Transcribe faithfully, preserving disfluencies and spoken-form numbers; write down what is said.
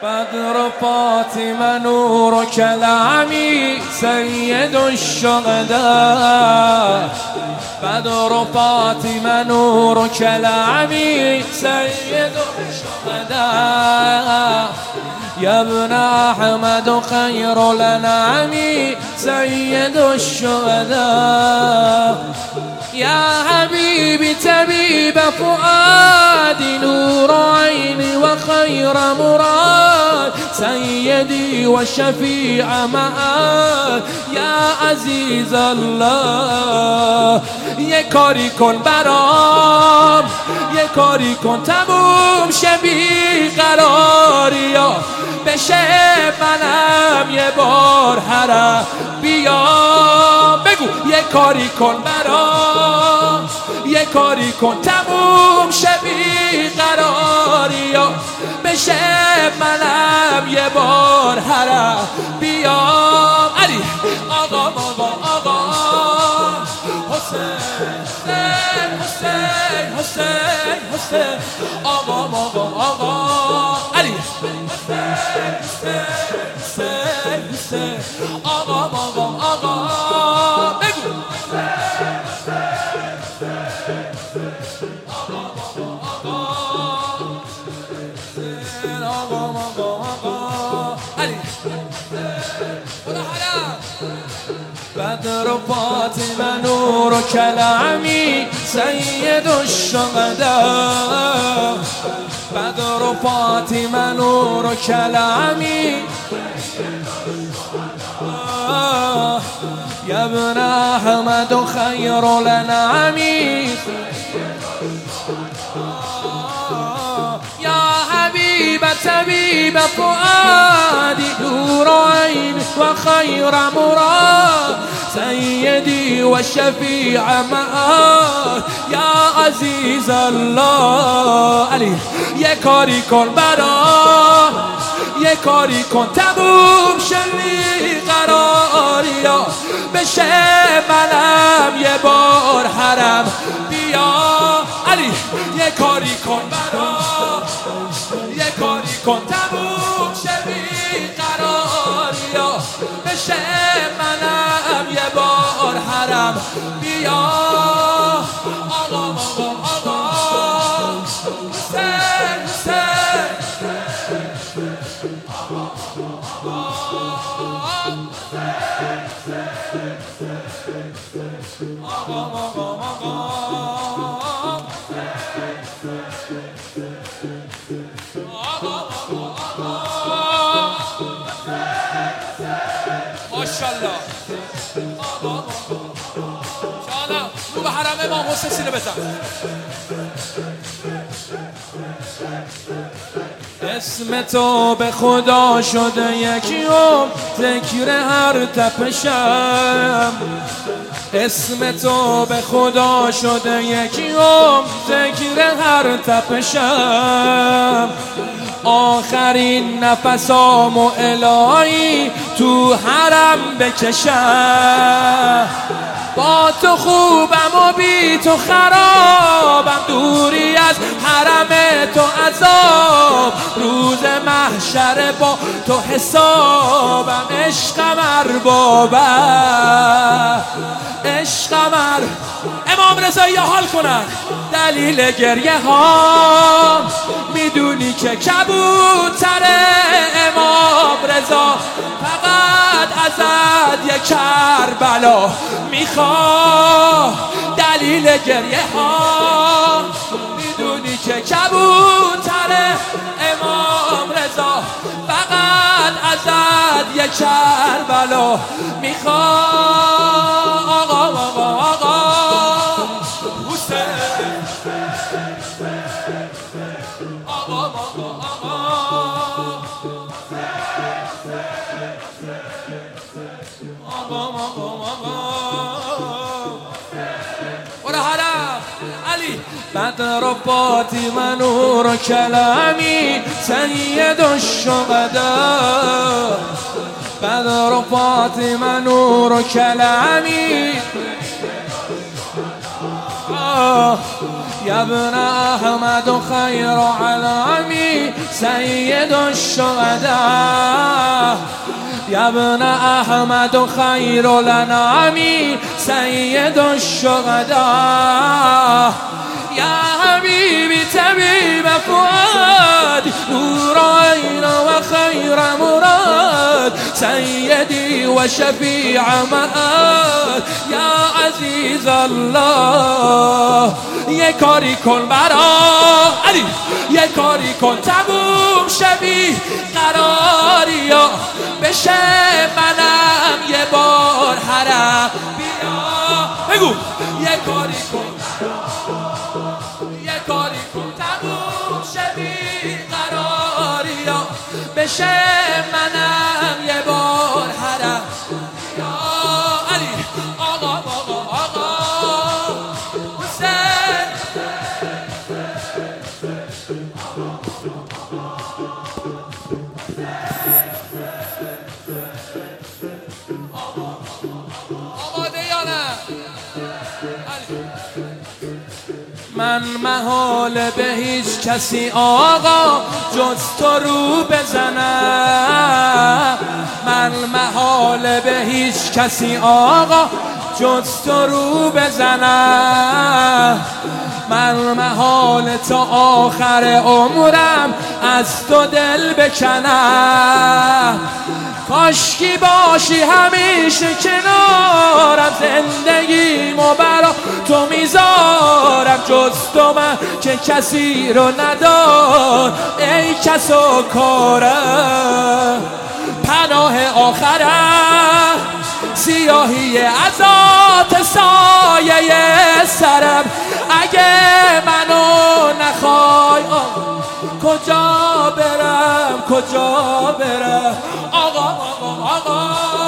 بدر فاطمة نورك العمي سيد الشهداء. بدر فاطمة نورك العمي سيد الشهداء. يا ابن أحمد خير الأنعام سيد الشهداء. يا حبيبي طبيب فؤادي نور عيني وخير مراد سيدي وشفيع مآل يا عزیز الله. یه کاری کن برام، یه کاری کن تموم شه بیقراریا، بشه منم یه بار حرم بیا. بگو یه کاری کن برام، یه کاری کن تموم شه بیقراریا، بشه منم یه بار حرم بیام. علی آقا آقا آقا حسین حسین حسین حسین آقا آقا آقا علی حسین حسین حسین آقا آقا آقا بگو بدر فاطمة نورك العمي سيد الشهداء. بدر فاطمة نورك العمي يا ابن أحمد خير الأنعام. يا حبيب طبيب فؤادي نور عيني وخير مراد سيدي وشفيع مآل يا عزيز الله. علی یه کاری کن برام، یه کاری کن تموم شلی قراریا، بشه منم یه بار حرم بیا. علی یه کاری کن برام، یه کاری کن تموم شلی قراریا، بشه منم یه بار حرم بیا. آقا آقا آقا حسین حسین آقا آقا آقا ماشاءالله. شانا رو به حرم امام حسین سینه بزن. اسم تو به خدا شده یکیوم ذکر هر تپشم. اسم تو به خدا شده یکیوم ذکر هر تپشم. آخرین نفسامو الهی تو حرم بکشم. با تو خوبم و بی تو خرابم، دوری از حرم تو عذاب، روز محشر با تو حسابم. عشقم اربابم، عشقم ار امام رضا یا حال کنن. دلیل گریه ها میدونی که کبوتر امام رضا فقط ازت یک کربلا میخواه. دلیل گریه ها میدونی که کبوتر امام رضا فقط ازت یک کربلا میخواه. آقا آقا آقا حسین آقا آقا آقا آقا آقا آقا برو حرم. علی بدر فاطمة نورك العمي سيد الشهداء. بدر فاطمة نورك العمي يا ابن أحمد خير علامي سید الشهداء یا ابن احمد خیر الانام سید الشهداء یا حبیبی طبیب فؤاد نور عین و خیر مراد سیدی و شفیع معاد یا عزیز الله یه کاری کن برا علی یه کاری کن تموم شبی قراریا بشه منم یه بار حرم بیا بگو یه کاری کن یه کاری کن تموم شبی قراریا بشه منم یه بار حرم یا علی آقا آقا آقا حسین آماده یا نه من محال به هیچ کسی آقا جز تو رو بزنم من محال به هیچ کسی آقا جز تو رو بزنم من محال تا آخر عمرم از تو دل بکنم کاشکی باشی همیشه کنارم زندگیمو برا تو میذارم جز تو من که کسی رو ندار ای کس و کارم پناه آخرم سیاهی ازات سایه سرم اگه منو نخوای کجا برم کجا برم آقا آقا آقا